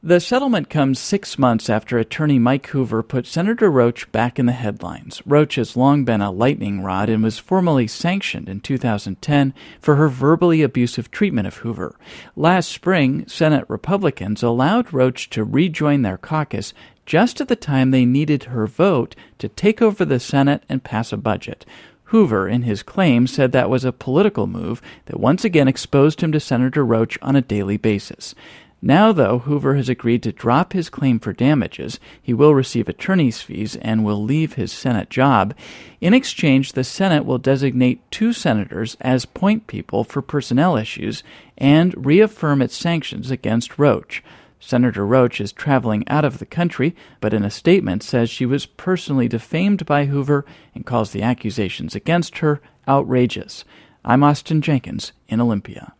The settlement comes 6 months after attorney Mike Hoover put Senator Roach back in the headlines. Roach has long been a lightning rod and was formally sanctioned in 2010 for her verbally abusive treatment of Hoover. Last spring, Senate Republicans allowed Roach to rejoin their caucus just at the time they needed her vote to take over the Senate and pass a budget. Hoover, in his claim, said that was a political move that once again exposed him to Senator Roach on a daily basis. Now, though, Hoover has agreed to drop his claim for damages. He will receive attorney's fees and will leave his Senate job. In exchange, the Senate will designate 2 senators as point people for personnel issues and reaffirm its sanctions against Roach. Senator Roach is traveling out of the country, but in a statement says she was personally defamed by Hoover and calls the accusations against her outrageous. I'm Austin Jenkins in Olympia.